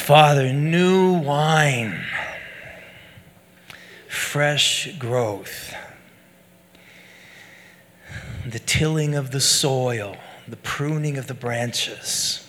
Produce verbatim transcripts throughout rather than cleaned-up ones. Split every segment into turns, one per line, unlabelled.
Father, new wine, fresh growth, the tilling of the soil, the pruning of the branches.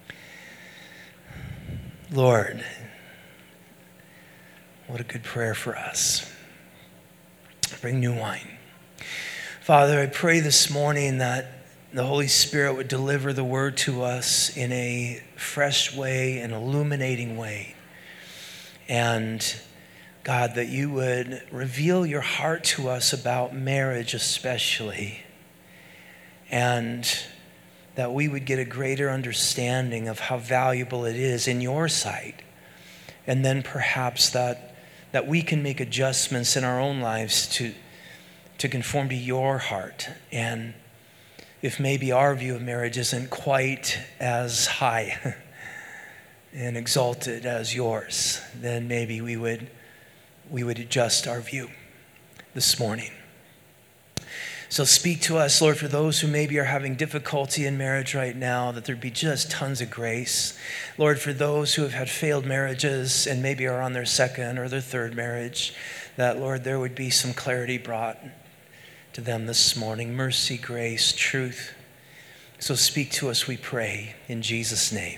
Lord, what a good prayer for us. Bring new wine. Father, I pray this morning that the Holy Spirit would deliver the word to us in a fresh way, an illuminating way. And God, that you would reveal your heart to us about marriage especially. And that we would get a greater understanding of how valuable it is in your sight. And then perhaps that, that we can make adjustments in our own lives to, to conform to your heart. And if maybe our view of marriage isn't quite as high and exalted as yours, then maybe we would we would adjust our view this morning. So speak to us, Lord, for those who maybe are having difficulty in marriage right now, that there'd be just tons of grace. Lord, for those who have had failed marriages and maybe are on their second or their third marriage, that, Lord, there would be some clarity brought to them this morning. Mercy, grace, truth. So speak to us, we pray, in Jesus' name.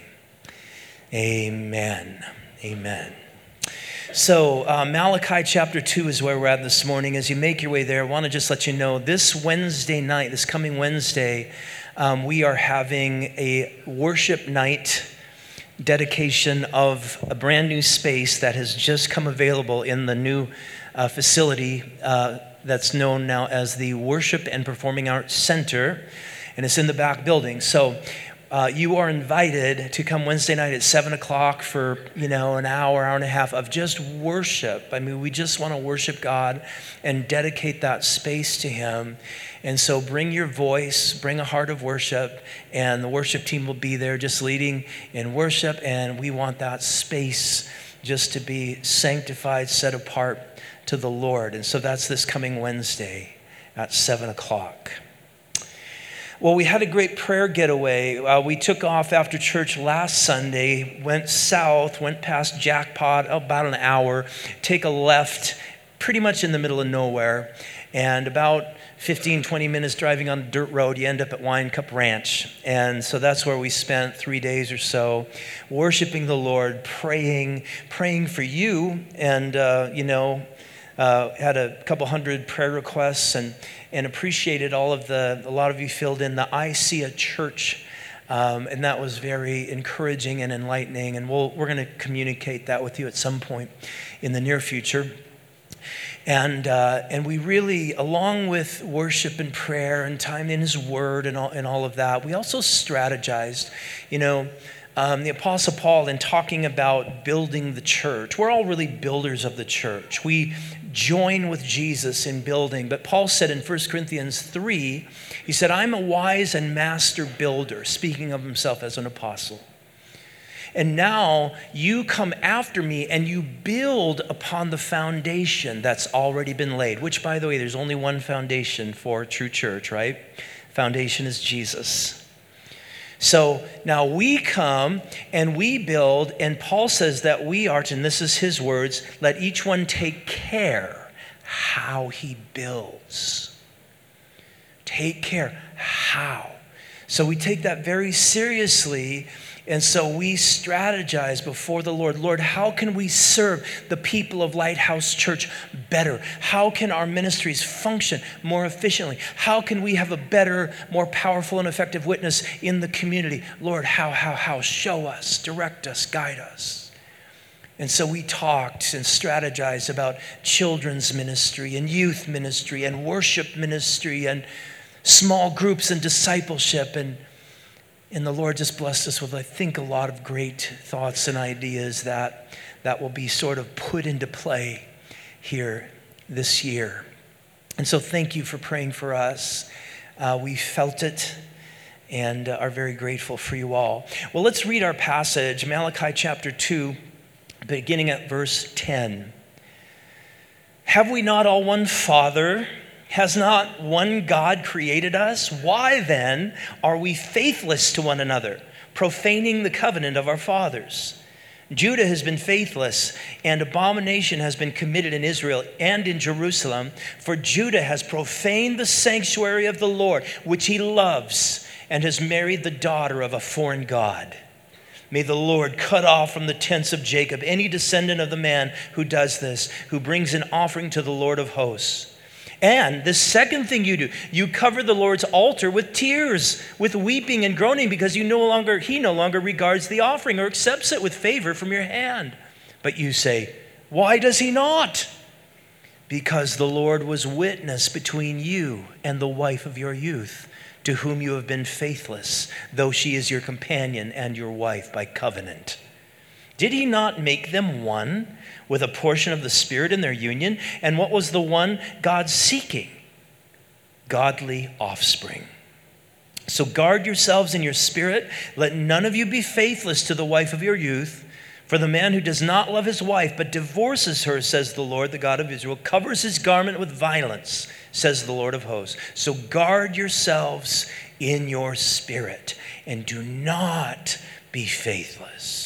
Amen. Amen. So uh, Malachi chapter two is where we're at this morning. As you make your way there, I want to just let you know, this Wednesday night, this coming Wednesday, um, we are having a worship night dedication of a brand new space that has just come available in the new uh, facility uh, that's known now as the Worship and Performing Arts Center, and it's in the back building. So uh, you are invited to come Wednesday night at seven o'clock for, you know, an hour, hour and a half of just worship. I mean, we just want to worship God and dedicate that space to Him. And so bring your voice, bring a heart of worship, and the worship team will be there just leading in worship, and we want that space just to be sanctified, set apart to the Lord. And so that's this coming Wednesday at seven o'clock. Well, we had a great prayer getaway. Uh, we took off after church last Sunday, went south, went past Jackpot, about an hour, take a left, pretty much in the middle of nowhere, and about fifteen, twenty minutes driving on a dirt road, you end up at Wine Cup Ranch. And so that's where we spent three days or so, worshiping the Lord, praying, praying for you, and, uh, you know, Uh, had a couple hundred prayer requests and, and appreciated all of the, a lot of you filled in the I See a Church. Um, and that was very encouraging and enlightening. And we'll, we're going to communicate that with you at some point in the near future. And uh, and we really, along with worship and prayer and time in His Word and all, and all of that, we also strategized, you know, Um, the Apostle Paul, in talking about building the church, we're all really builders of the church. We join with Jesus in building. But Paul said in First Corinthians three, he said, I'm a wise and master builder, speaking of himself as an apostle. And now you come after me and you build upon the foundation that's already been laid, which, by the way, there's only one foundation for true church, right? Foundation is Jesus. So now we come and we build, and Paul says that we are to, and this is his words, let each one take care how he builds. Take care how. So we take that very seriously, and so we strategize before the Lord. Lord, how can we serve the people of Lighthouse Church better? How can our ministries function more efficiently? How can we have a better, more powerful and effective witness in the community? Lord, how, how, how? Show us, direct us, guide us. And so we talked and strategized about children's ministry and youth ministry and worship ministry and small groups and discipleship, and And the Lord just blessed us with, I think, a lot of great thoughts and ideas that, that will be sort of put into play here this year. And so thank you for praying for us. Uh, we felt it and uh, are very grateful for you all. Well, let's read our passage, Malachi chapter two, beginning at verse ten. Have we not all one Father? Has not one God created us? Why then are we faithless to one another, profaning the covenant of our fathers? Judah has been faithless, and abomination has been committed in Israel and in Jerusalem, for Judah has profaned the sanctuary of the Lord, which he loves, and has married the daughter of a foreign god. May the Lord cut off from the tents of Jacob any descendant of the man who does this, who brings an offering to the Lord of hosts. And the second thing you do, you cover the Lord's altar with tears, with weeping and groaning, because you no longer, he no longer regards the offering or accepts it with favor from your hand. But you say, why does he not? Because the Lord was witness between you and the wife of your youth, to whom you have been faithless, though she is your companion and your wife by covenant. Did he not make them one with a portion of the Spirit in their union? And what was the one God seeking? Godly offspring. So guard yourselves in your spirit. Let none of you be faithless to the wife of your youth. For the man who does not love his wife but divorces her, says the Lord, the God of Israel, covers his garment with violence, says the Lord of hosts. So guard yourselves in your spirit and do not be faithless.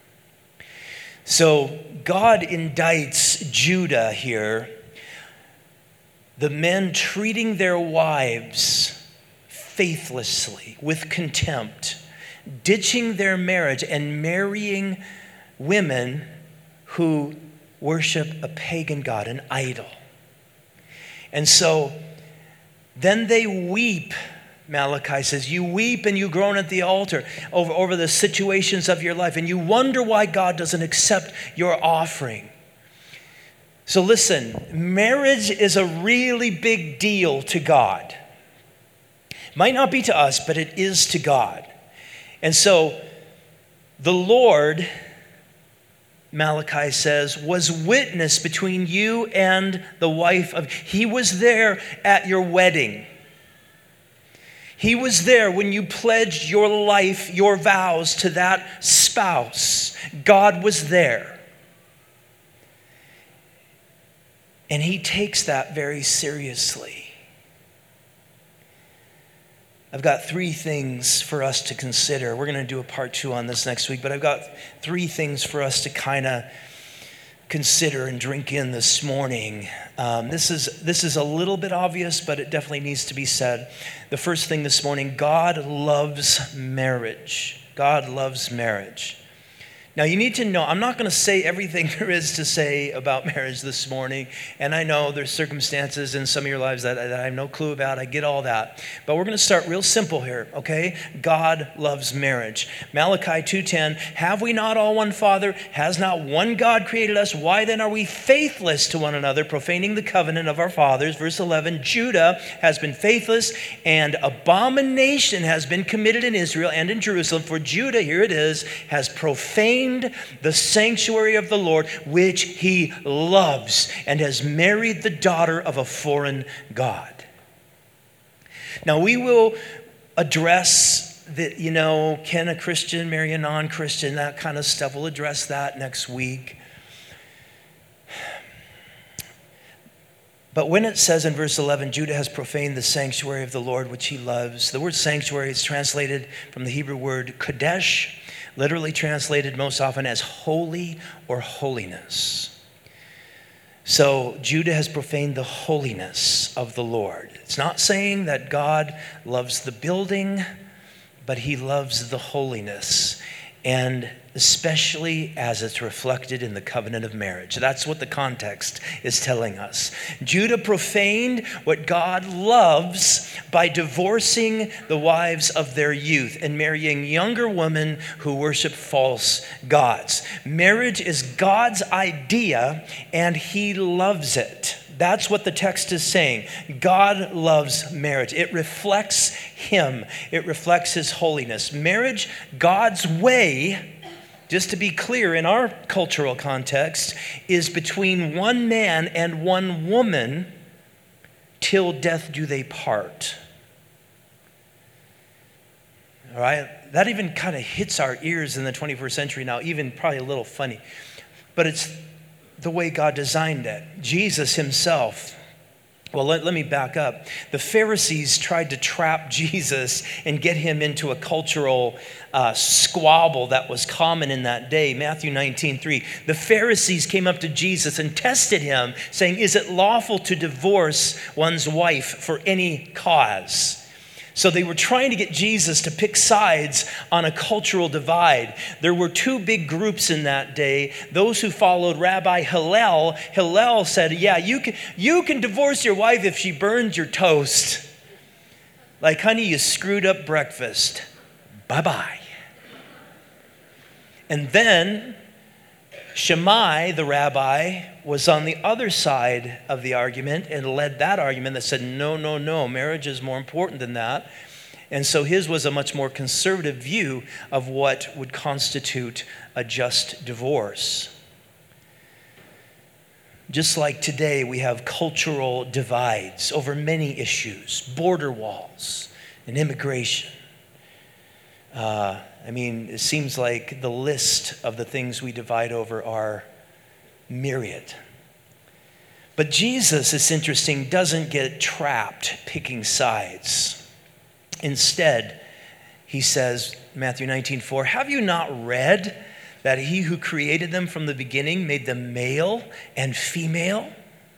So God indicts Judah here, the men treating their wives faithlessly, with contempt, ditching their marriage and marrying women who worship a pagan god, an idol. And so then they weep. Malachi says, you weep and you groan at the altar over, over the situations of your life, and you wonder why God doesn't accept your offering. So listen, marriage is a really big deal to God. Might not be to us, but it is to God. And so the Lord, Malachi says, was witness between you and the wife of, he was there at your wedding. He was there when you pledged your life, your vows to that spouse. God was there. And he takes that very seriously. I've got three things for us to consider. We're going to do a part two on this next week, but I've got three things for us to kind of consider and drink in this morning. Um, this is this is a little bit obvious, but it definitely needs to be said. The first thing this morning, God loves marriage. God loves marriage. Now you need to know, I'm not going to say everything there is to say about marriage this morning. And I know there's circumstances in some of your lives that, that I have no clue about. I get all that. But we're going to start real simple here, okay? God loves marriage. Malachi two ten, have we not all one Father? Has not one God created us? Why then are we faithless to one another, profaning the covenant of our fathers? Verse eleven, Judah has been faithless and abomination has been committed in Israel and in Jerusalem. For Judah, here it is, has profaned the sanctuary of the Lord, which he loves, and has married the daughter of a foreign god. Now we will address that, you know, can a Christian marry a non-Christian, that kind of stuff. We'll address that next week. But when it says in verse eleven, Judah has profaned the sanctuary of the Lord, which he loves, the word sanctuary is translated from the Hebrew word kodesh, literally translated most often as holy or holiness. So Judah has profaned the holiness of the Lord. It's not saying that God loves the building, but he loves the holiness, and especially as it's reflected in the covenant of marriage. That's what the context is telling us. Judah profaned what God loves by divorcing the wives of their youth and marrying younger women who worship false gods. Marriage is God's idea, and he loves it. That's what the text is saying. God loves marriage. It reflects him. It reflects his holiness. Marriage, God's way, just to be clear in our cultural context, is between one man and one woman till death do they part. All right? That even kind of hits our ears in the twenty-first century now, even probably a little funny. But it's the way God designed it. Jesus himself Well, let, let me back up. The Pharisees tried to trap Jesus and get him into a cultural uh, squabble that was common in that day. Matthew nineteen three. The Pharisees came up to Jesus and tested him, saying, "Is it lawful to divorce one's wife for any cause?" So they were trying to get Jesus to pick sides on a cultural divide. There were two big groups in that day. Those who followed Rabbi Hillel. Hillel said, yeah, you can, you can divorce your wife if she burns your toast. Like, honey, you screwed up breakfast. Bye-bye. And then Shammai, the rabbi, was on the other side of the argument and led that argument that said, no, no, no, marriage is more important than that. And so his was a much more conservative view of what would constitute a just divorce. Just like today, we have cultural divides over many issues, border walls and immigration. Uh, I mean, it seems like the list of the things we divide over are myriad. But Jesus, it's interesting, doesn't get trapped picking sides. Instead, he says, Matthew nineteen four, have you not read that he who created them from the beginning made them male and female?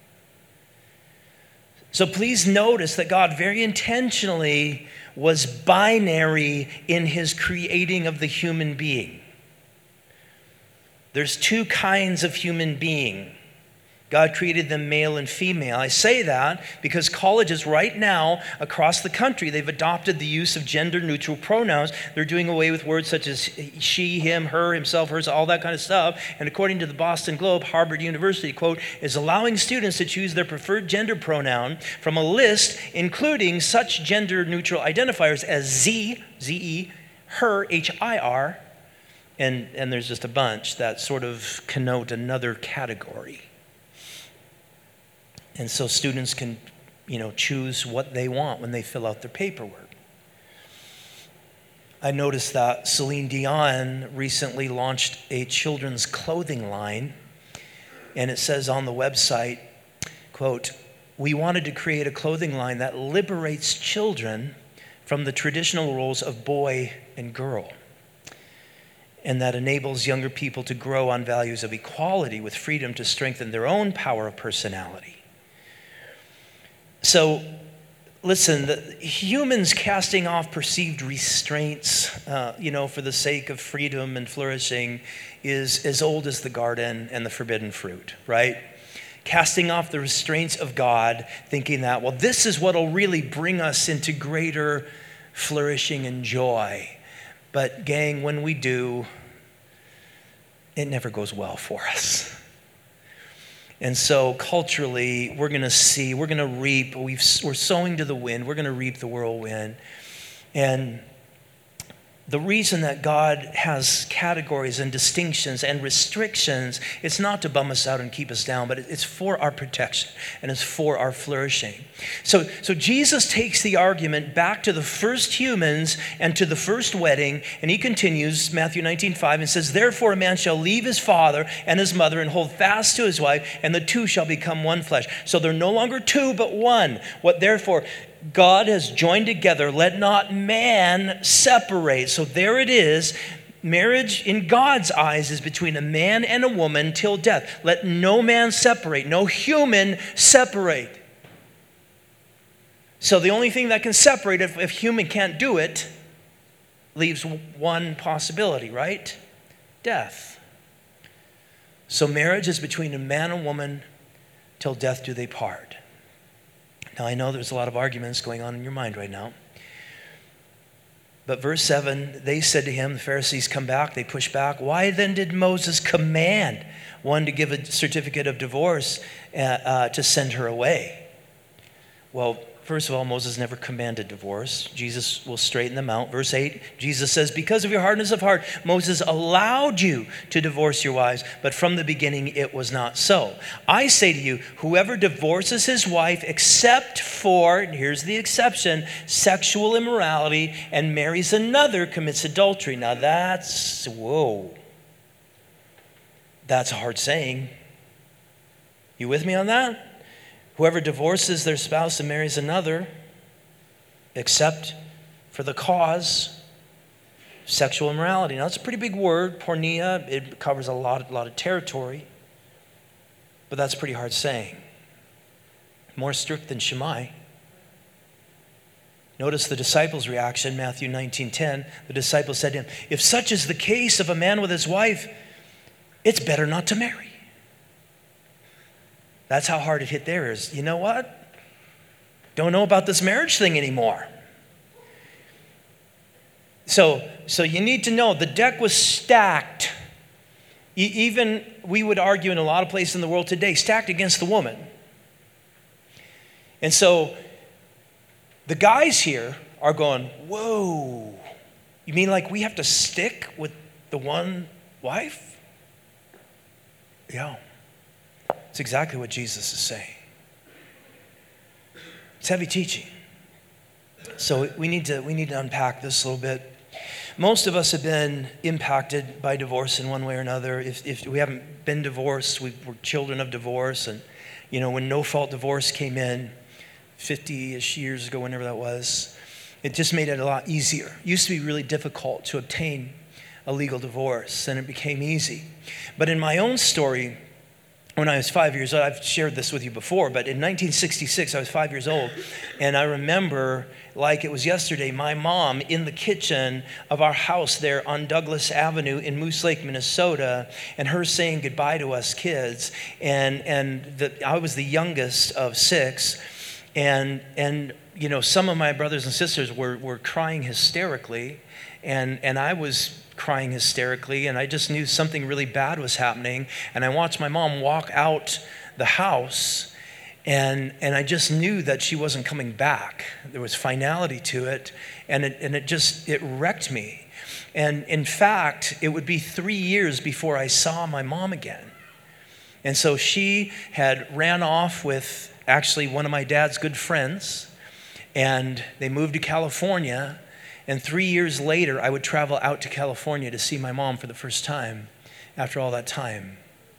So please notice that God very intentionally was binary in his creating of the human being. There's two kinds of human being. God created them male and female. I say that because colleges right now across the country, they've adopted the use of gender-neutral pronouns. They're doing away with words such as she, him, her, himself, hers, all that kind of stuff. And according to the Boston Globe, Harvard University, quote, is allowing students to choose their preferred gender pronoun from a list including such gender-neutral identifiers as Z, Z E, her, H I R, and, and there's just a bunch that sort of connote another category. And so students can, you know, choose what they want when they fill out their paperwork. I noticed that Celine Dion recently launched a children's clothing line, and it says on the website, quote, we wanted to create a clothing line that liberates children from the traditional roles of boy and girl, and that enables younger people to grow on values of equality with freedom to strengthen their own power of personality. So, listen, the humans casting off perceived restraints, uh, you know, for the sake of freedom and flourishing is as old as the garden and the forbidden fruit, right? Casting off the restraints of God, thinking that, well, this is what will really bring us into greater flourishing and joy. But gang, when we do, it never goes well for us. And so culturally, we're going to see, we're going to reap, we've, we're sowing to the wind, we're going to reap the whirlwind. And the reason that God has categories and distinctions and restrictions, it's not to bum us out and keep us down, but it's for our protection and it's for our flourishing. So, so Jesus takes the argument back to the first humans and to the first wedding, and he continues, Matthew nineteen five, and says, therefore a man shall leave his father and his mother and hold fast to his wife, and the two shall become one flesh. So they're no longer two, but one. What therefore God has joined together, let not man separate. So there it is. Marriage in God's eyes is between a man and a woman till death. Let no man separate, no human separate. So the only thing that can separate, if, if human can't do it, leaves one possibility, right? Death. So marriage is between a man and woman till death do they part. Now, I know there's a lot of arguments going on in your mind right now. But verse seven, they said to him, the Pharisees come back, they push back. Why then did Moses command one to give a certificate of divorce uh, uh, to send her away? Well, first of all, Moses never commanded divorce. Jesus will straighten them out. Verse eight, Jesus says, because of your hardness of heart, Moses allowed you to divorce your wives, but from the beginning it was not so. I say to you, whoever divorces his wife except for, and here's the exception, sexual immorality, and marries another commits adultery. Now that's, whoa. That's a hard saying. You with me on that? Whoever divorces their spouse and marries another, except for the cause, sexual immorality. Now, that's a pretty big word, porneia. It covers a lot, a lot of territory, but that's pretty hard saying. More strict than Shammai. Notice the disciples' reaction, Matthew nineteen ten. The disciples said to him, if such is the case of a man with his wife, it's better not to marry. That's how hard it hit theirs. You know what? Don't know about this marriage thing anymore. So, so you need to know the deck was stacked. E- even, we would argue in a lot of places in the world today, stacked against the woman. And so the guys here are going, whoa, you mean like we have to stick with the one wife? Yeah. It's exactly what Jesus is saying. It's heavy teaching. So we need to we need to unpack this a little bit. Most of us have been impacted by divorce in one way or another. If, if we haven't been divorced, we we're children of divorce. And, you know, when no-fault divorce came in fifty-ish years ago, whenever that was, it just made it a lot easier. It used to be really difficult to obtain a legal divorce, and it became easy. But in my own story, when I was five years old, I've shared this with you before, but in nineteen sixty-six, I was five years old, and I remember, like it was yesterday, my mom in the kitchen of our house there on Douglas Avenue in Moose Lake, Minnesota, and her saying goodbye to us kids, and and the, I was the youngest of six, and and you know, some of my brothers and sisters were were crying hysterically, and and I was crying hysterically, and I just knew something really bad was happening. And I watched my mom walk out the house, and and I just knew that she wasn't coming back. There was finality to it, and it and it just it wrecked me. And in fact, it would be three years before I saw my mom again. And so she had ran off with actually one of my dad's good friends, and they moved to California. And three years later, I would travel out to California to see my mom for the first time after all that time.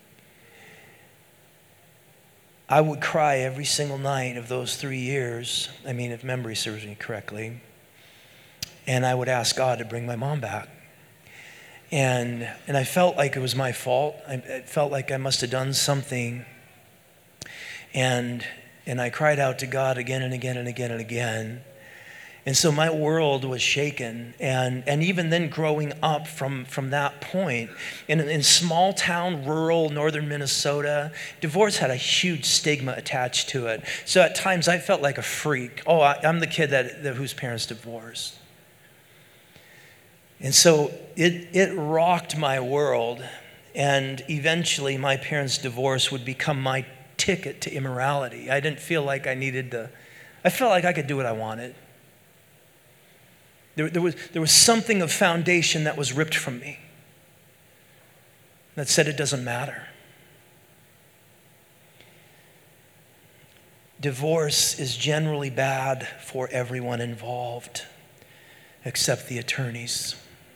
I would cry every single night of those three years. I mean, if memory serves me correctly. And I would ask God to bring my mom back. And and I felt like it was my fault. I, I felt like I must have done something. And and I cried out to God again and again and again and again. And so my world was shaken. And, and even then growing up from, from that point, in, in small town, rural, northern Minnesota, divorce had a huge stigma attached to it. So at times I felt like a freak. Oh, I, I'm the kid that, that whose parents divorced. And so it, it rocked my world. And eventually my parents' divorce would become my ticket to immorality. I didn't feel like I needed to, I felt like I could do what I wanted. There, there, was, there was something of foundation that was ripped from me that said it doesn't matter. Divorce is generally bad for everyone involved, except the attorneys.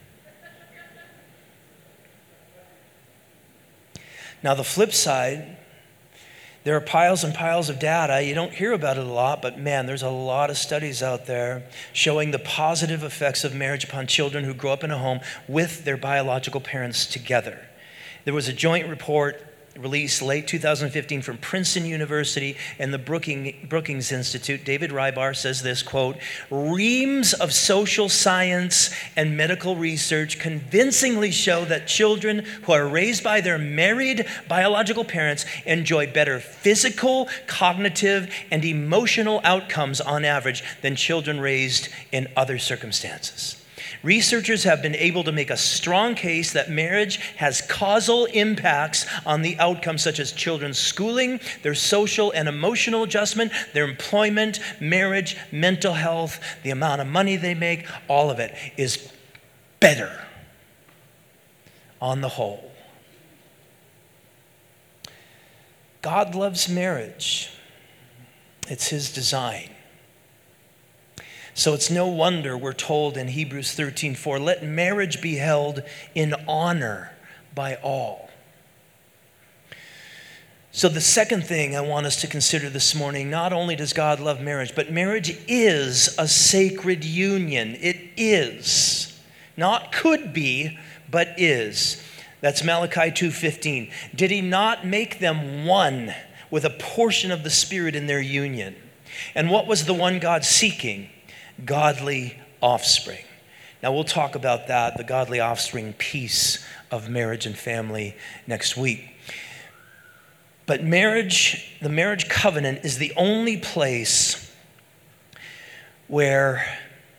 Now, the flip side, there are piles and piles of data. You don't hear about it a lot, but man, there's a lot of studies out there showing the positive effects of marriage upon children who grow up in a home with their biological parents together. There was a joint report released late two thousand fifteen from Princeton University and the Brooking, Brookings Institute. David Rybar says this, quote, reams of social science and medical research convincingly show that children who are raised by their married biological parents enjoy better physical, cognitive, and emotional outcomes on average than children raised in other circumstances. Researchers have been able to make a strong case that marriage has causal impacts on the outcomes such as children's schooling, their social and emotional adjustment, their employment, marriage, mental health, the amount of money they make. All of it is better on the whole. God loves marriage. It's his design. So it's no wonder we're told in Hebrews thirteen four, let marriage be held in honor by all. So the second thing I want us to consider this morning, not only does God love marriage, but marriage is a sacred union. It is. Not could be, but is. That's Malachi two fifteen. Did he not make them one with a portion of the Spirit in their union? And what was the one God seeking? Godly offspring. Now we'll talk about that, the godly offspring piece of marriage and family next week. But marriage, the marriage covenant is the only place where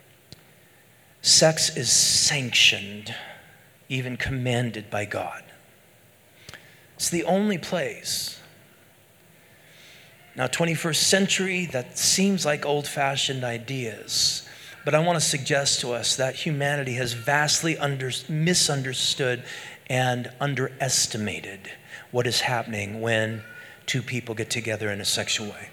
sex is sanctioned, even commanded by God. It's the only place. Now, twenty-first century, that seems like old-fashioned ideas, but I want to suggest to us that humanity has vastly under, misunderstood and underestimated what is happening when two people get together in a sexual way.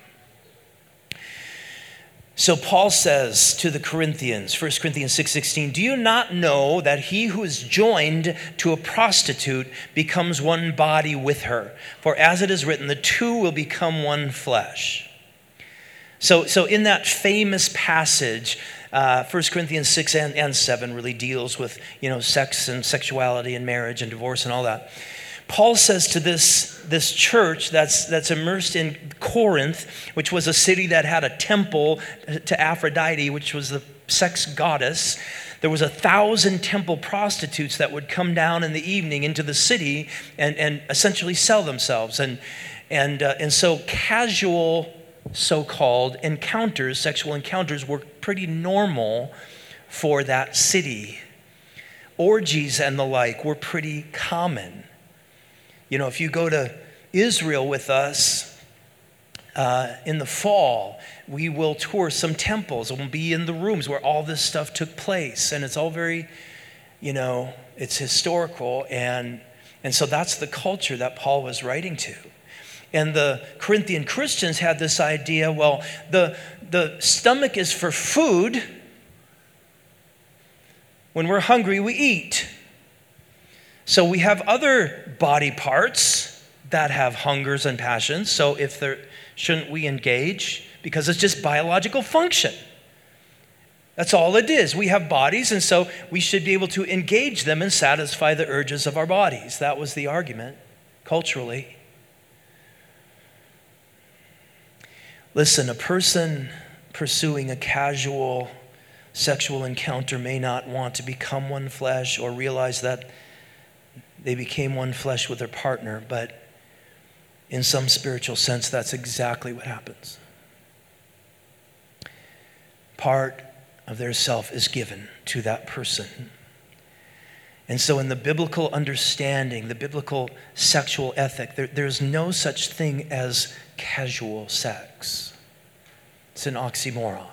So Paul says to the Corinthians, First Corinthians six sixteen, do you not know that he who is joined to a prostitute becomes one body with her? For as it is written, the two will become one flesh. So, so in that famous passage, uh, First Corinthians six and, and seven really deals with, you know, sex and sexuality and marriage and divorce and all that. Paul says to this, this church that's, that's immersed in Corinth, which was a city that had a temple to Aphrodite, which was the sex goddess. There was a thousand temple prostitutes that would come down in the evening into the city and, and essentially sell themselves. And, and, uh, and so casual so-called encounters, sexual encounters, were pretty normal for that city. Orgies and the like were pretty common. You know, if you go to Israel with us uh, in the fall, we will tour some temples and we'll be in the rooms where all this stuff took place. And it's all very, you know, it's historical. And, and so that's the culture that Paul was writing to. And the Corinthian Christians had this idea, well, the, the stomach is for food. When we're hungry, we eat. So we have other body parts that have hungers and passions. So if there, shouldn't we engage? Because it's just biological function. That's all it is. We have bodies, and so we should be able to engage them and satisfy the urges of our bodies. That was the argument, culturally. Listen, a person pursuing a casual sexual encounter may not want to become one flesh or realize that they became one flesh with their partner, but in some spiritual sense, that's exactly what happens. Part of their self is given to that person. And so in the biblical understanding, the biblical sexual ethic, there, there's no such thing as casual sex. It's an oxymoron.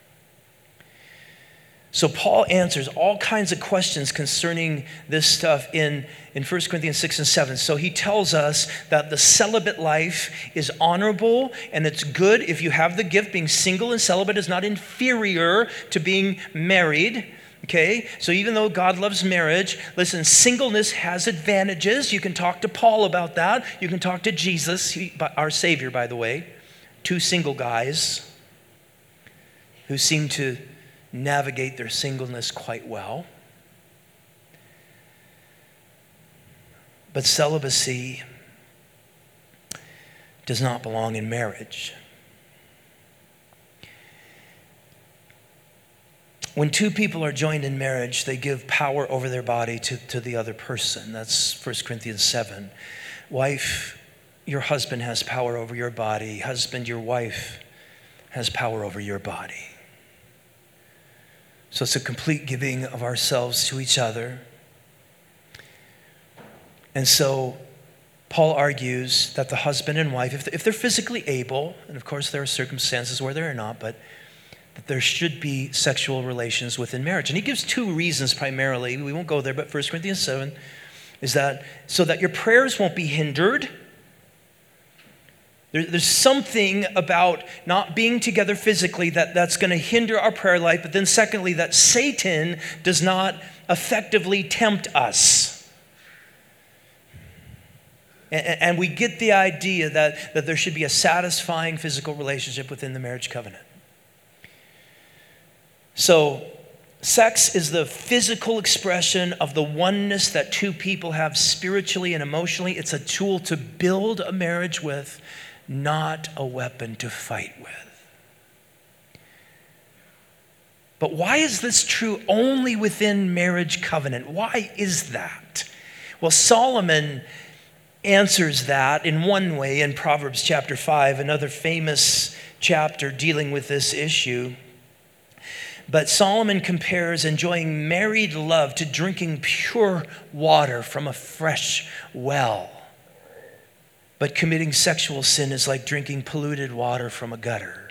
So Paul answers all kinds of questions concerning this stuff in, in First Corinthians six and seven. So he tells us that the celibate life is honorable and it's good if you have the gift. Being single and celibate is not inferior to being married. Okay, so even though God loves marriage, listen, singleness has advantages. You can talk to Paul about that. You can talk to Jesus, he, our Savior, by the way. Two single guys who seem to navigate their singleness quite well. But celibacy does not belong in marriage. When two people are joined in marriage, they give power over their body to, to the other person. That's First Corinthians seven. Wife, your husband has power over your body. Husband, your wife has power over your body. So it's a complete giving of ourselves to each other. And so Paul argues that the husband and wife, if they're physically able, and of course there are circumstances where they're not, but that there should be sexual relations within marriage. And he gives two reasons primarily. We won't go there, but First Corinthians seven is that so that your prayers won't be hindered. There, there's something about not being together physically that, that's going to hinder our prayer life. But then secondly, that Satan does not effectively tempt us. And, and we get the idea that, that there should be a satisfying physical relationship within the marriage covenant. So, sex is the physical expression of the oneness that two people have spiritually and emotionally. It's a tool to build a marriage with, not a weapon to fight with. But why is this true only within marriage covenant? Why is that? Well, Solomon answers that in one way in Proverbs chapter five, another famous chapter dealing with this issue. But Solomon compares enjoying married love to drinking pure water from a fresh well. But committing sexual sin is like drinking polluted water from a gutter.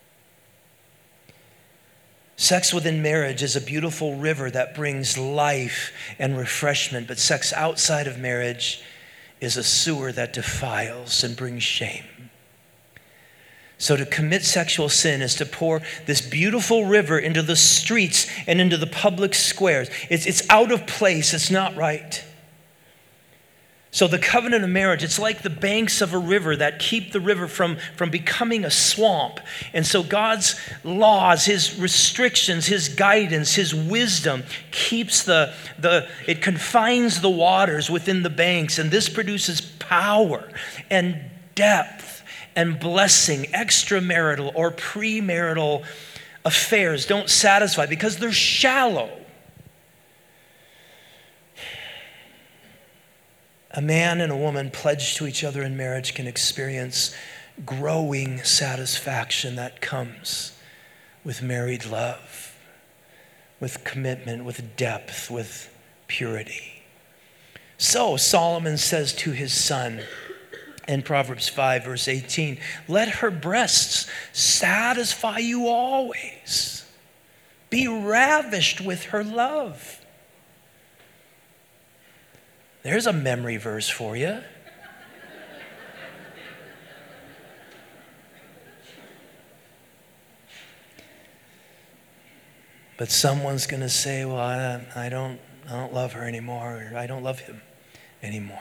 Sex within marriage is a beautiful river that brings life and refreshment, but sex outside of marriage is a sewer that defiles and brings shame. So to commit sexual sin is to pour this beautiful river into the streets and into the public squares. It's, it's out of place. It's not right. So the covenant of marriage, it's like the banks of a river that keep the river from, from becoming a swamp. And so God's laws, his restrictions, his guidance, his wisdom keeps the, the, it confines the waters within the banks. And this produces power and depth and blessing. Extramarital or premarital affairs don't satisfy because they're shallow. A man and a woman pledged to each other in marriage can experience growing satisfaction that comes with married love, with commitment, with depth, with purity. So Solomon says to his son, in Proverbs five, verse eighteen, let her breasts satisfy you always. Be ravished with her love. There's a memory verse for you. But someone's going to say, well, I, I don't, I don't love her anymore, or I don't love him anymore.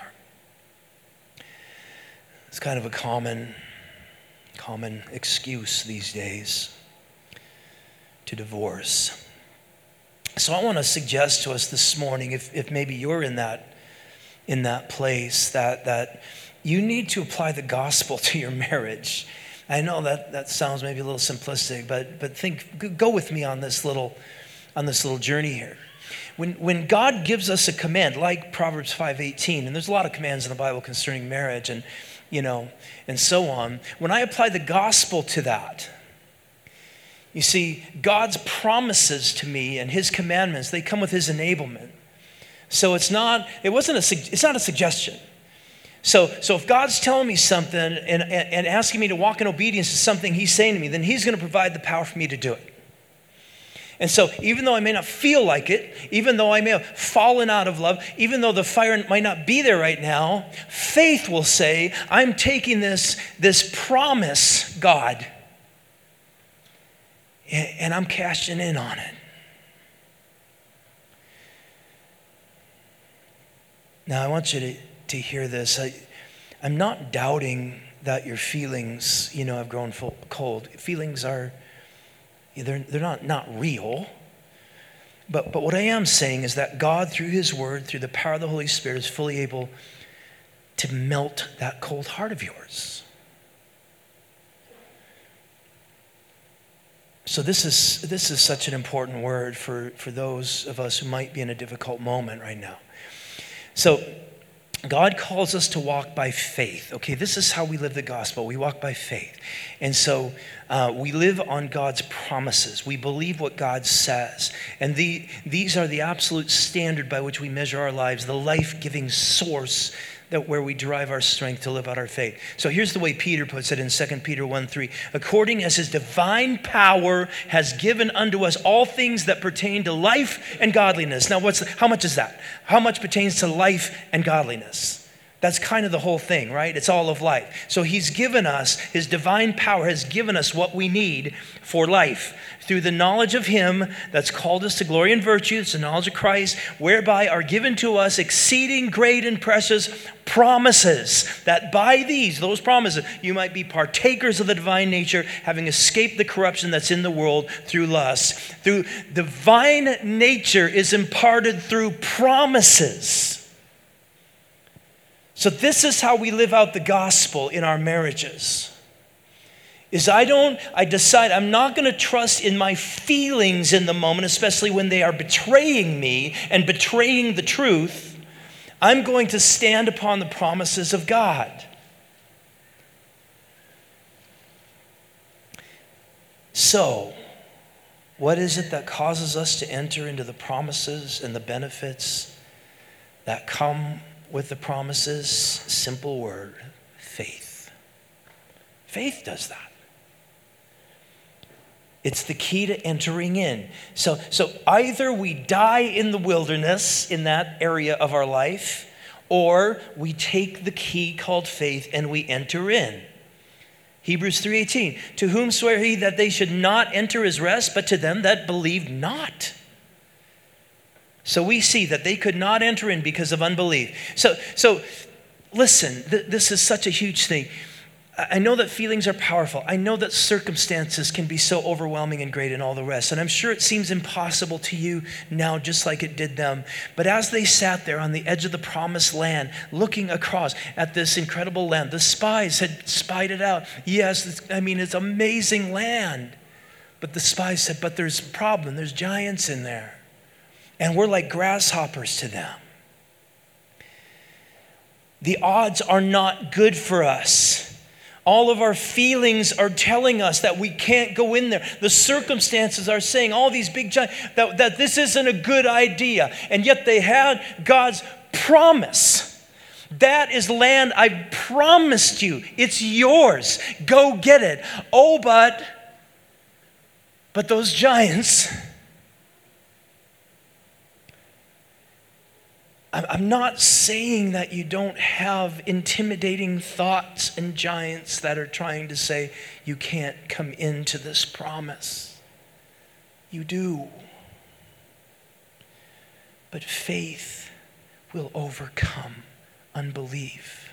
It's kind of a common, common excuse these days to divorce. So I want to suggest to us this morning, if, if maybe you're in that, in that place, that, that you need to apply the gospel to your marriage. I know that, that sounds maybe a little simplistic, but, but think, go with me on this little, on this little journey here. When, when God gives us a command, like Proverbs five eighteen, and there's a lot of commands in the Bible concerning marriage, and you know, and so on. When I apply the gospel to that, you see, God's promises to me and his commandments, they come with his enablement. So it's not, it wasn't a, it's not a suggestion. So, so if God's telling me something and, and, and asking me to walk in obedience to something he's saying to me, then he's going to provide the power for me to do it. And so even though I may not feel like it, even though I may have fallen out of love, even though the fire might not be there right now, faith will say, I'm taking this, this promise, God, and I'm cashing in on it. Now I want you to, to hear this. I, I'm not doubting that your feelings, you know, have grown full, cold. Feelings are They're, they're not, not real. But, but what I am saying is that God, through his word, through the power of the Holy Spirit, is fully able to melt that cold heart of yours. So this is, this is such an important word for, for those of us who might be in a difficult moment right now. So God calls us to walk by faith. Okay, this is how we live the gospel. We walk by faith. And so uh, we live on God's promises. We believe what God says. And the, these are the absolute standard by which we measure our lives, the life-giving source that where we derive our strength to live out our faith. So here's the way Peter puts it in Second Peter one three. According as his divine power has given unto us all things that pertain to life and godliness. Now, what's how much is that? How much pertains to life and godliness? That's kind of the whole thing, right? It's all of life. So he's given us, his divine power has given us what we need for life. Through the knowledge of him that's called us to glory and virtue, it's the knowledge of Christ, whereby are given to us exceeding great and precious promises, that by these, those promises, you might be partakers of the divine nature, having escaped the corruption that's in the world through lust. Through divine nature is imparted through promises. So this is how we live out the gospel in our marriages. Is I don't, I decide I'm not going to trust in my feelings in the moment, especially when they are betraying me and betraying the truth. I'm going to stand upon the promises of God. So, what is it that causes us to enter into the promises and the benefits that come with the promises? Simple word, faith. Faith does that. It's the key to entering in. So, so either we die in the wilderness in that area of our life, or we take the key called faith and we enter in. Hebrews three eighteen, to whom swear he that they should not enter his rest, but to them that believed not. So we see that they could not enter in because of unbelief. So, so listen, th- this is such a huge thing. I know that feelings are powerful. I know that circumstances can be so overwhelming and great and all the rest. And I'm sure it seems impossible to you now, just like it did them. But as they sat there on the edge of the promised land, looking across at this incredible land, the spies had spied it out. Yes, I mean, it's amazing land. But the spies said, but there's a problem. There's giants in there. And we're like grasshoppers to them. The odds are not good for us. All of our feelings are telling us that we can't go in there. The circumstances are saying, all these big giants, that, that this isn't a good idea. And yet they had God's promise. That is land I promised you. It's yours. Go get it. Oh, but, but those giants, I'm not saying that you don't have intimidating thoughts and giants that are trying to say you can't come into this promise. You do. But faith will overcome unbelief.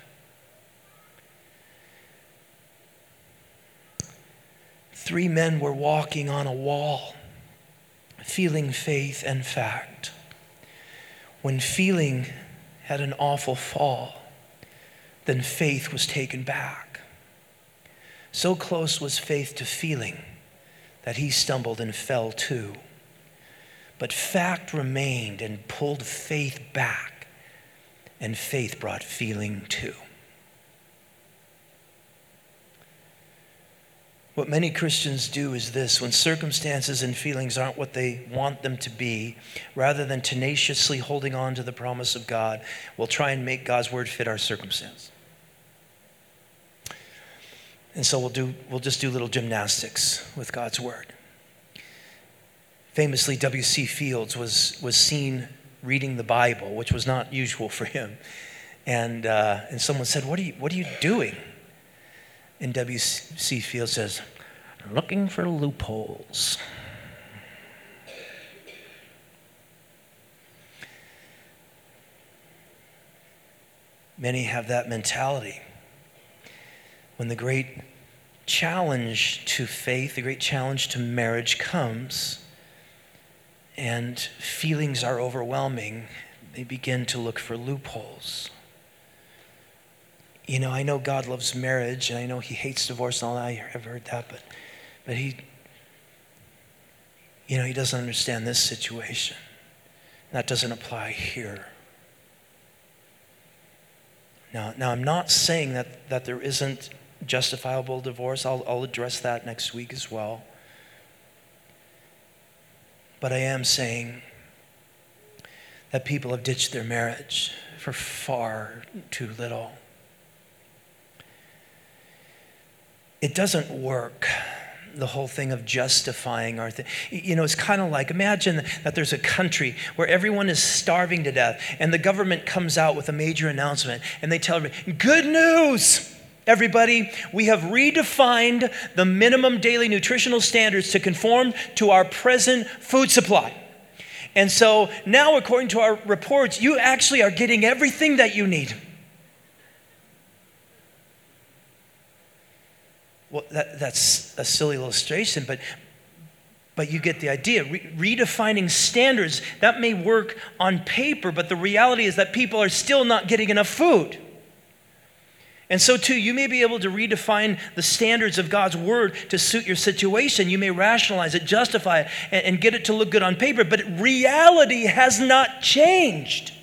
Three men were walking on a wall, feeling faith and fact. When feeling had an awful fall, then faith was taken back. So close was faith to feeling that he stumbled and fell too. But fact remained and pulled faith back, and faith brought feeling too. What many Christians do is this: when circumstances and feelings aren't what they want them to be, rather than tenaciously holding on to the promise of God, we'll try and make God's word fit our circumstance. And so we'll do we'll just do little gymnastics with God's word. Famously, W C Fields was was seen reading the Bible, which was not usual for him. And uh, and someone said, "What are you what are you doing?" And W C Fields says, "Looking for loopholes." Many have that mentality. When the great challenge to faith, the great challenge to marriage comes, and feelings are overwhelming, they begin to look for loopholes. You know, I know God loves marriage, and I know he hates divorce and all that. I have heard that, but, but he, you know, he doesn't understand this situation. That doesn't apply here. Now, now I'm not saying that, that there isn't justifiable divorce. I'll, I'll address that next week as well. But I am saying that people have ditched their marriage for far too little. It doesn't work the whole thing of justifying our thing. You know, it's kind of like, imagine that there's a country where everyone is starving to death and the government comes out with a major announcement and they tell everybody, good news, everybody, we have redefined the minimum daily nutritional standards to conform to our present food supply. And so now, according to our reports, you actually are getting everything that you need. Well, that, that's a silly illustration, but but you get the idea. Re- redefining standards, that may work on paper, but the reality is that people are still not getting enough food. And so too, you may be able to redefine the standards of God's word to suit your situation. You may rationalize it, justify it, and, and get it to look good on paper, but reality has not changed.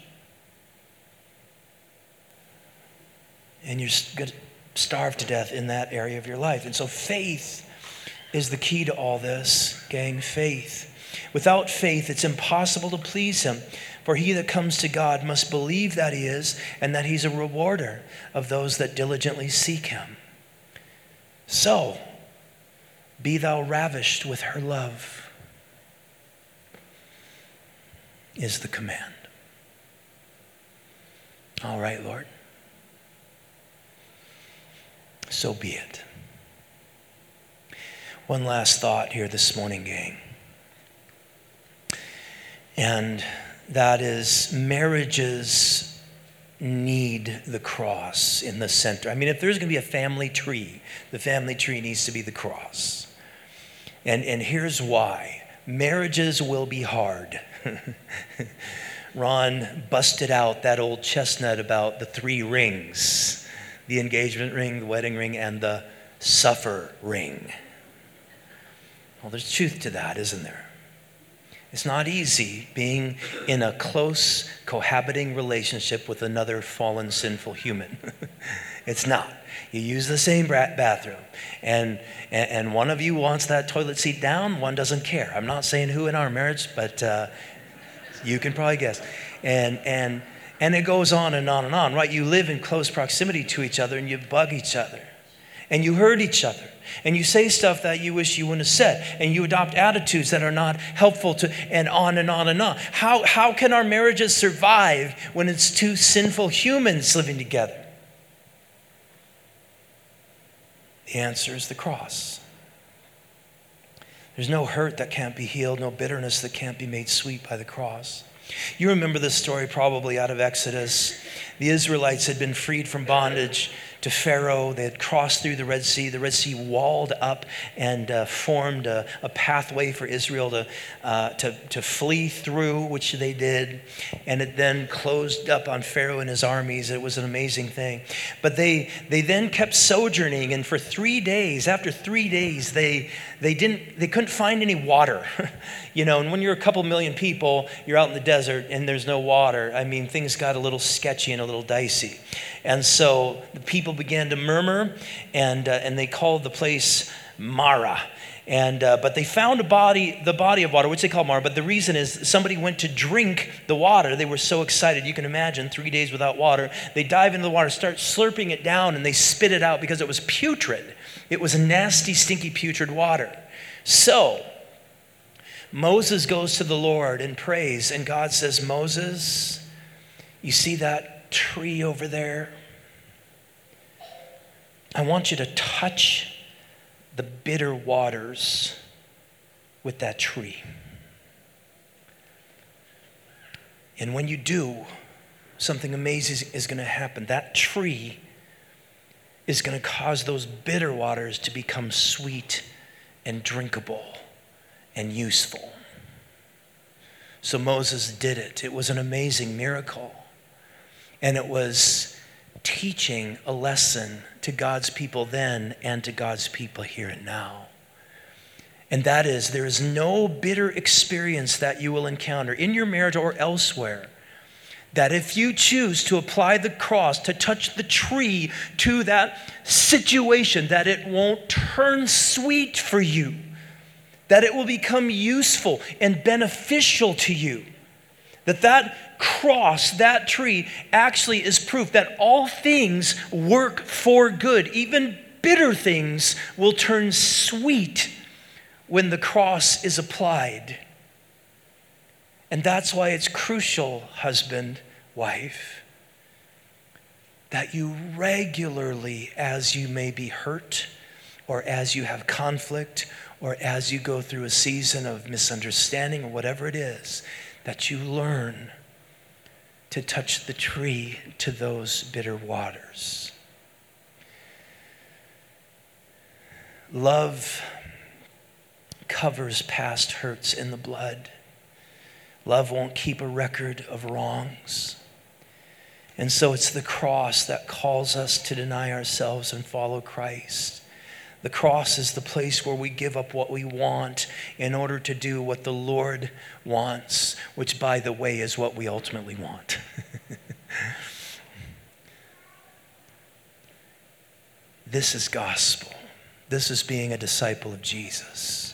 And you're going to starve to death in that area of your life. And so faith is the key to all this, gang, faith. Without faith, it's impossible to please him. For he that comes to God must believe that he is, and that he's a rewarder of those that diligently seek him. So, be thou ravished with her love, is the command. All right, Lord. So be it. One last thought here this morning, gang. And that is, marriages need the cross in the center. I mean, if there's going to be a family tree, the family tree needs to be the cross. And, and here's why. Marriages will be hard. Ron busted out that old chestnut about the three rings. The engagement ring, the wedding ring, and the suffer ring. Well, there's truth to that, isn't there? It's not easy being in a close, cohabiting relationship with another fallen, sinful human. It's not. You use the same bathroom, and, and one of you wants that toilet seat down, one doesn't care. I'm not saying who in our marriage, but uh, you can probably guess. And and And it goes on and on and on, right? You live in close proximity to each other and you bug each other. And you hurt each other. And you say stuff that you wish you wouldn't have said. And you adopt attitudes that are not helpful to, and on and on and on. How, how can our marriages survive when it's two sinful humans living together? The answer is the cross. There's no hurt that can't be healed, no bitterness that can't be made sweet by the cross. You remember this story probably out of Exodus. The Israelites had been freed from bondage to Pharaoh. They had crossed through the Red Sea. The Red Sea walled up and uh, formed a, a pathway for Israel to, uh, to, to flee through, which they did. And it then closed up on Pharaoh and his armies. It was an amazing thing. But they they then kept sojourning, and for three days, after three days, they they didn't they couldn't find any water. You know, and when you're a couple million people, you're out in the desert and there's no water. I mean, things got a little sketchy and a little dicey. And so the people began to murmur, and uh, and they called the place Mara. And uh, but they found a body, the body of water, which they call Mara. But the reason is somebody went to drink the water. They were so excited. You can imagine three days without water. They dive into the water, start slurping it down, and they spit it out because it was putrid. It was nasty, stinky, putrid water. So Moses goes to the Lord and prays, and God says, Moses, you see that tree over there? I want you to touch the bitter waters with that tree. And when you do, something amazing is going to happen. That tree is going to cause those bitter waters to become sweet and drinkable and useful. So Moses did it. It was an amazing miracle. And it was teaching a lesson to God's people then and to God's people here and now. And that is, there is no bitter experience that you will encounter in your marriage or elsewhere that if you choose to apply the cross, to touch the tree to that situation, that it won't turn sweet for you, that it will become useful and beneficial to you. That that cross, that tree, actually is proof that all things work for good. Even bitter things will turn sweet when the cross is applied. And that's why it's crucial, husband, wife, that you regularly, as you may be hurt, or as you have conflict, or as you go through a season of misunderstanding, or whatever it is, that you learn to touch the tree to those bitter waters. Love covers past hurts in the blood. Love won't keep a record of wrongs. And so it's the cross that calls us to deny ourselves and follow Christ. The cross is the place where we give up what we want in order to do what the Lord wants, which, by the way, is what we ultimately want. This is gospel. This is being a disciple of Jesus.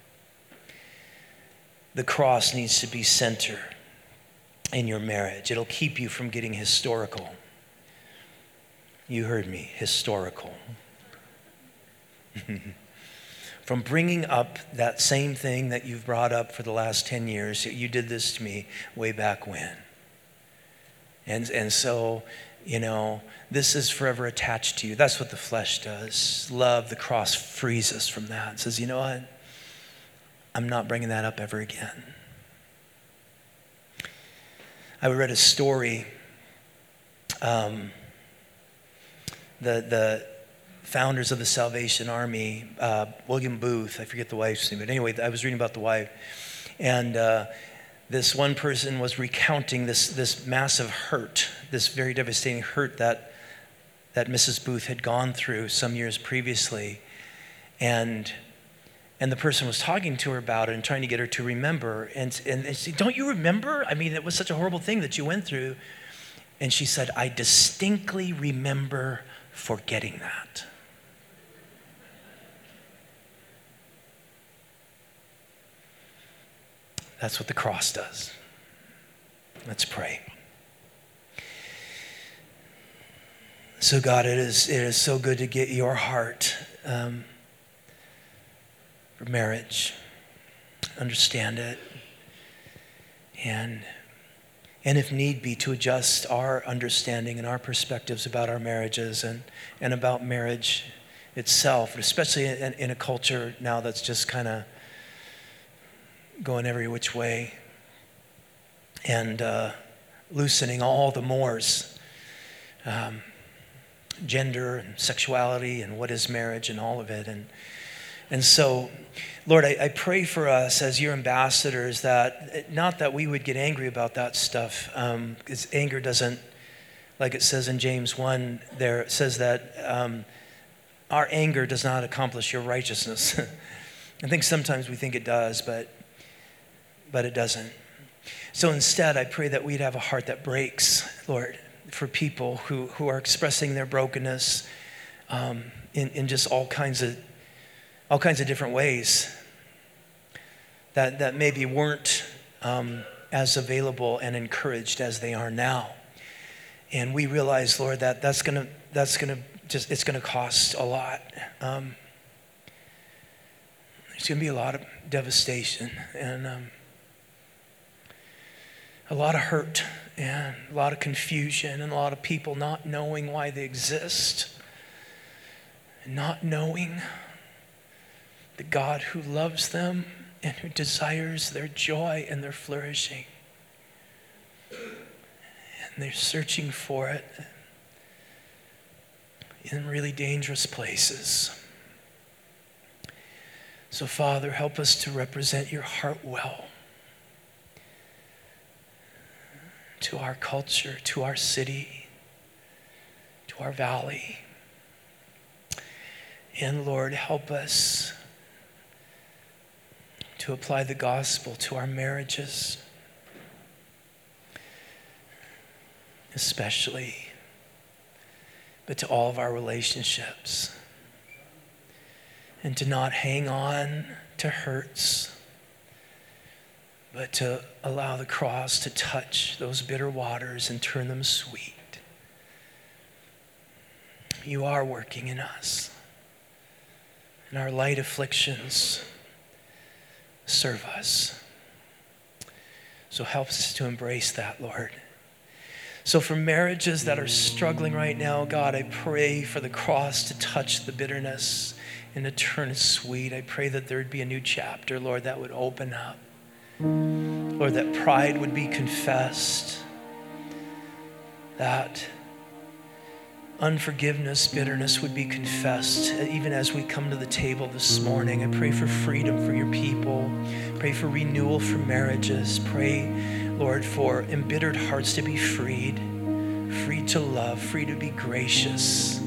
The cross needs to be center in your marriage. It'll keep you from getting historical. You heard me, historical. From bringing up that same thing that you've brought up for the last ten years. You did this to me way back when. And, and so, you know, this is forever attached to you. That's what the flesh does. Love, the cross frees us from that. It says, you know what? I'm not bringing that up ever again. I read a story. Um, the the founders of the Salvation Army, uh, William Booth, I forget the wife's name, but anyway, I was reading about the wife, and uh, this one person was recounting this this massive hurt, this very devastating hurt that that Missus Booth had gone through some years previously, and and the person was talking to her about it and trying to get her to remember, and and they said, "Don't you remember? I mean, it was such a horrible thing that you went through." And she said, "I distinctly remember forgetting that." That's what the cross does. Let's pray. So God, it is it is so good to get your heart um, for marriage, understand it, and and if need be, to adjust our understanding and our perspectives about our marriages and, and about marriage itself, especially in, in a culture now that's just kind of going every which way, and uh, loosening all the mores, um, gender and sexuality and what is marriage and all of it. And and so, Lord, I, I pray for us as your ambassadors that, not that we would get angry about that stuff, um, because anger doesn't, like it says in James one there, it says that um, our anger does not accomplish your righteousness. I think sometimes we think it does, but but it doesn't. So instead, I pray that we'd have a heart that breaks, Lord, for people who, who are expressing their brokenness um, in, in just all kinds of all kinds of different ways that, that maybe weren't um, as available and encouraged as they are now. And we realize, Lord, that that's gonna that's gonna just it's gonna cost a lot. Um, there's gonna be a lot of devastation and um, a lot of hurt and a lot of confusion and a lot of people not knowing why they exist, and not knowing the God who loves them and who desires their joy and their flourishing. And they're searching for it in really dangerous places. So, Father, help us to represent your heart well to our culture, to our city, to our valley. And Lord, help us to apply the gospel to our marriages, especially, but to all of our relationships. And to not hang on to hurts, but to allow the cross to touch those bitter waters and turn them sweet. You are working in us. In our light afflictions, serve us. So help us to embrace that, Lord. So for marriages that are struggling right now, God, I pray for the cross to touch the bitterness and to turn it sweet. I pray that there would be a new chapter, Lord, that would open up. Lord, that pride would be confessed, that unforgiveness, bitterness would be confessed, even as we come to the table this morning. I pray for freedom for your people. Pray for renewal for marriages. Pray, Lord, for embittered hearts to be freed, free to love, free to be gracious.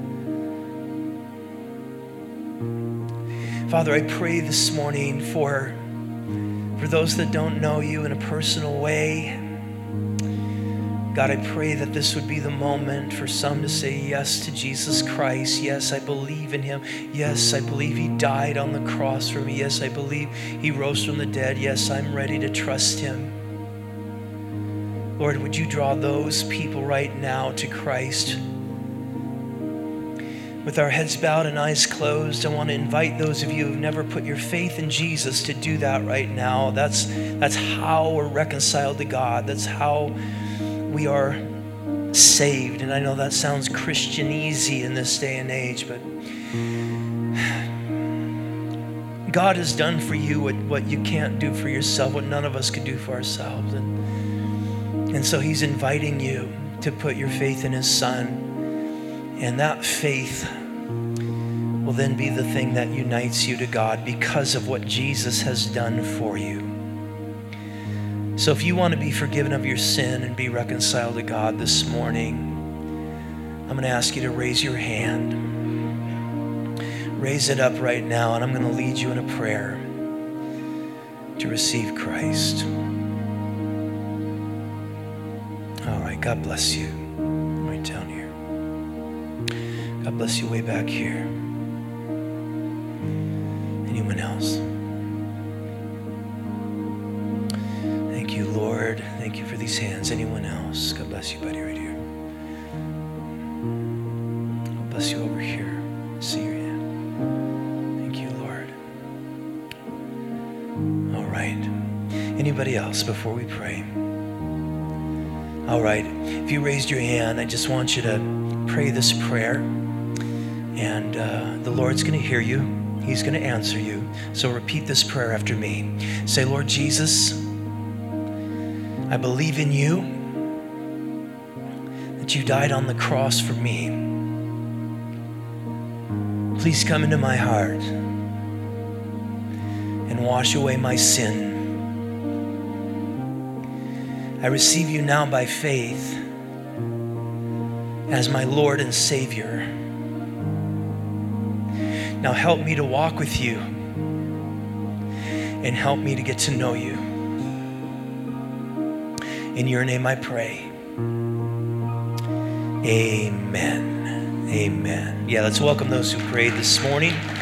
Father, I pray this morning for, for those that don't know you in a personal way. God, I pray that this would be the moment for some to say yes to Jesus Christ. Yes, I believe in him. Yes, I believe he died on the cross for me. Yes, I believe he rose from the dead. Yes, I'm ready to trust him. Lord, would you draw those people right now to Christ? With our heads bowed and eyes closed, I want to invite those of you who've never put your faith in Jesus to do that right now. That's, that's how we're reconciled to God. That's how we are saved. And I know that sounds Christian-easy in this day and age, but God has done for you what, what you can't do for yourself, what none of us could do for ourselves. And, and so he's inviting you to put your faith in his Son. And that faith will then be the thing that unites you to God because of what Jesus has done for you. So if you want to be forgiven of your sin and be reconciled to God this morning, I'm going to ask you to raise your hand. Raise it up right now, and I'm going to lead you in a prayer to receive Christ. All right, God bless you. Right down here. God bless you way back here. Anyone else? Thank you, Lord. Thank you for these hands. Anyone else? God bless you, buddy, right here. God bless you over here. See your hand. Thank you, Lord. All right. Anybody else before we pray? All right. If you raised your hand, I just want you to pray this prayer. And uh, the Lord's going to hear you. He's going to answer you. So repeat this prayer after me. Say, Lord Jesus, I believe in you, that you died on the cross for me. Please come into my heart and wash away my sin. I receive you now by faith as my Lord and Savior. Now help me to walk with you and help me to get to know you. In your name I pray. Amen. Amen. Yeah, let's welcome those who prayed this morning.